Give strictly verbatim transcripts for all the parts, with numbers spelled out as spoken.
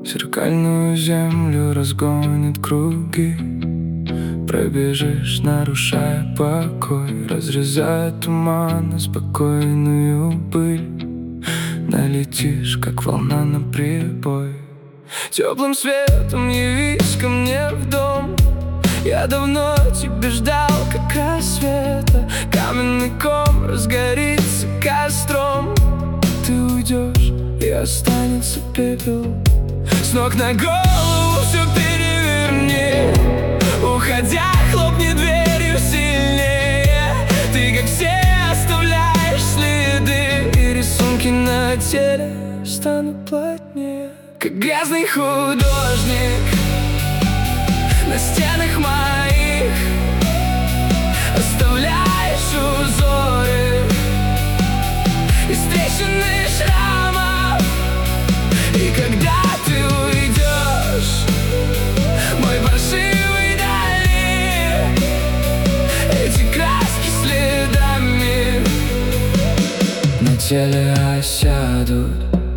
Зеркальную землю разгонит круги. Пробежишь, нарушая покой, разрезая туман и спокойную пыль. Налетишь, как волна на прибой. Теплым светом явись ко мне в дом. Я давно тебя ждал, как рассвета. Каменный ком разгорится костром. Ты уйдешь, и останется пепел. С ног на голову все переверни. Уходя, хлопни дверью сильнее. Ты, как все, оставляешь следы, и рисунки на теле станут плотнее. Как грязный художник на стенах моих оставляешь узоры из трещины шрамов. И когда ты уйдешь, мой паршивый дали, эти краски следами на теле осядут.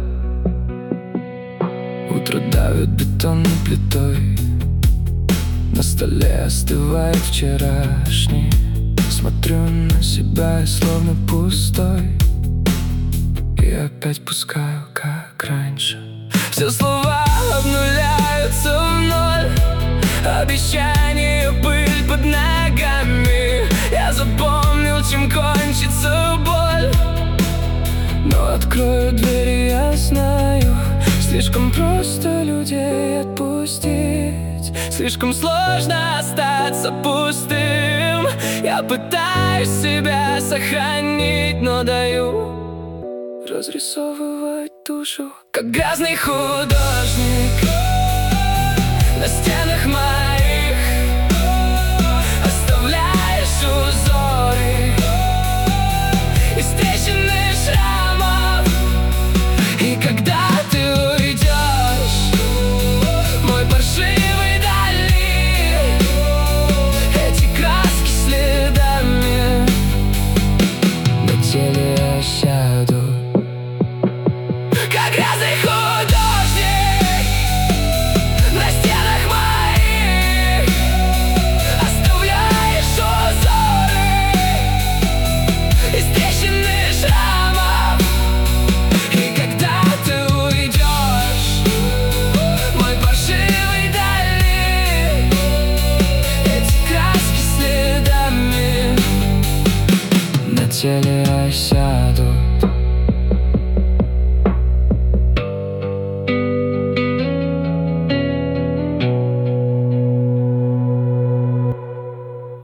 Утро давит бетонной плитой. На столе остывает вчерашний. Смотрю на себя, словно пустой, и опять пускаю, как раньше. Все слова обнуляются в ноль. Обещания, пыль под ногами. Я запомнил, чем кончится боль. Но открою дверь, я знаю, слишком просто людей отпустить. Слишком сложно остаться пустым. Я пытаюсь себя сохранить, но даю разрисовывать душу, как грязный художник на стенах моих оставляешь узоры из трещины шрамов. И когда ты уйдешь, мой паршивый дали, эти краски следами на теле осядут. Как грязный художник на стенах моих оставляешь узоры из трещины шрамов. И когда ты уйдешь, мой паршивый дали, эти краски следами на теле осядут.